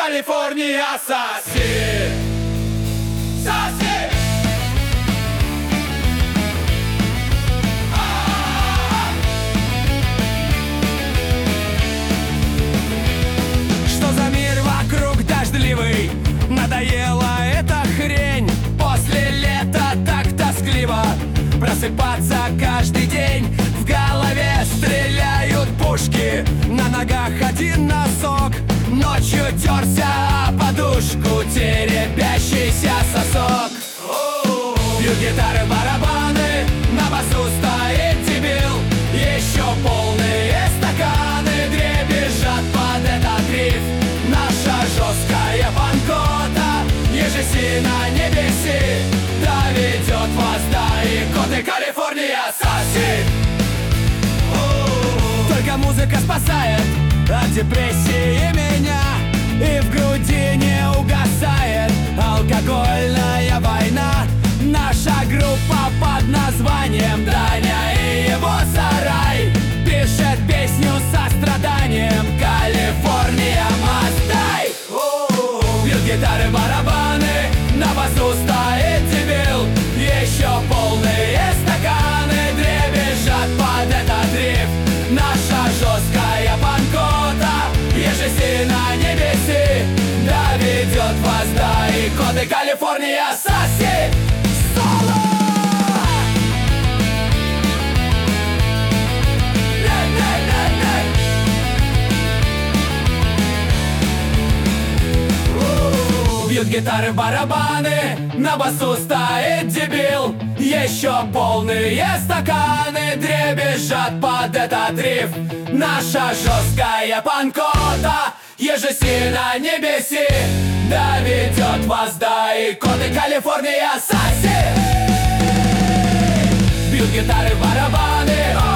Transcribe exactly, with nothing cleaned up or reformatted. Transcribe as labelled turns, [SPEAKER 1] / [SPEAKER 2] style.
[SPEAKER 1] Калифорния, соси, соси. Что за мир вокруг дождливый? Надоела эта хрень. После лета так тоскливо просыпаться каждый день. В голове стреляют пушки, на ногах один носок. Ночью терся о подушку теребящийся сосок. Бьют гитары, барабаны, на басу стоит дебил. Еще полные стаканы дребезжат под этот риф. Наша жесткая панкота, ежеси на небеси, доведет вас до икоты. Калифорния, соси. Только музыка спасает от депрессии меня, и в груди не угасает алкогольная война. Наша группа под названием Даня и его сарай пишет песню со страданием. Калифорния, мастай. Бьют гитары, барабаны, на басу стоит дебил. Еще полные стаканы дребезжат под этот риф. Наша жесткая панкота, ежеси на небеси, доведет вас до икоты. Калифорния, соси. Соло! Бьют гитары, барабаны, на басу стоит дебил. Еще полные стаканы дребезжат под этот риф. Наша жесткая панкота, ежеси на небеси, доведет вас до икоты. Калифорния, соси. Бьют гитары, барабаны,